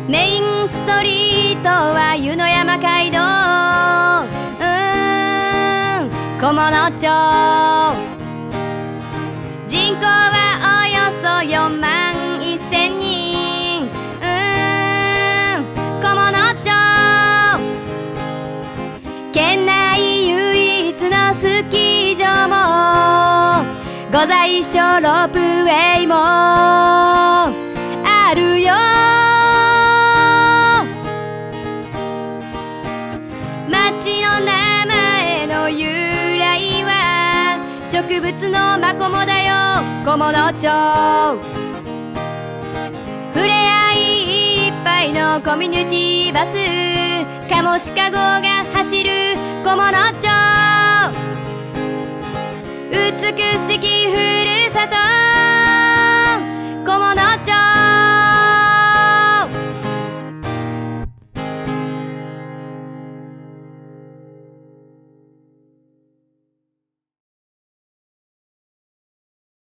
メインストリートは湯の山街道、菰野町。人口はおよそ4万1000人。菰野町、県内唯一のスキー場も御在所、ロープウェイもあるよ。町の名前の由来は植物のマコモだよ、菰野町。触れ合いいっぱいのコミュニティバス、カモシカ号が走る菰野町。美しき